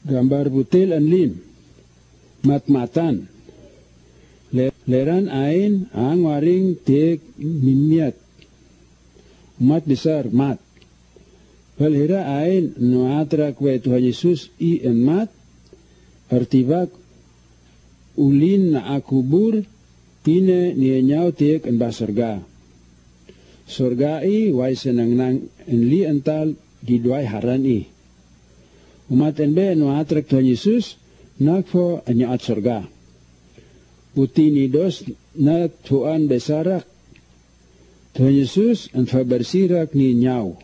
Gambar butil anlim, mat-matan. Leran ain ang waring tiek mimiat. Mat besar, mat. Valhira ain nuatrak wa Tuhan Yesus i en mat. Artibak ulin na akubur, tine nienyaw tiek en basurga. Surga i way senang nang enli ental di duay haran i. Umat enbe nuatrak Tuhan Yesus nakfo anyaat surga. Uti nidos na tuan besarak Tuhan Yesus en fabersirak ni nyaw.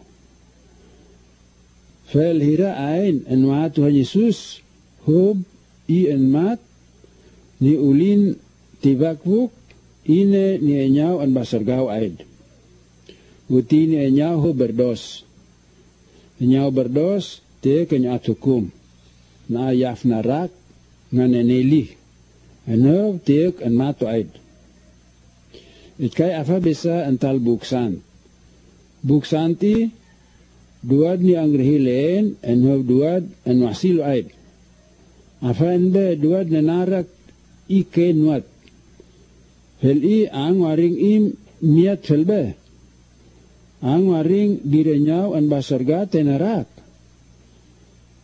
Fel hira ain en wa Tuhan Yesus hub i en mat ni ulin tibakbuk ine ni nyaw en basargaw ain. Uti ni nyaw hub berdos. Nyaw berdos te kenyaat hukum. Na yaf narak nganeneli. Ano tiek en mato aid. Itkay afa bisa ental buksan. Buksan ti duad ni ang rehileen en hob duad en wasilo aid. Afa enbe duad na narak iken wat. Fel i ang waring im miat felbe. Ang waring direnyaw en basarga tenarak.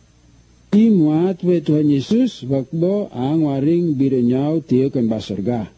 Imuat we Tuhan Yesus wakbo ang waring birenyaw tiyo kan basarga.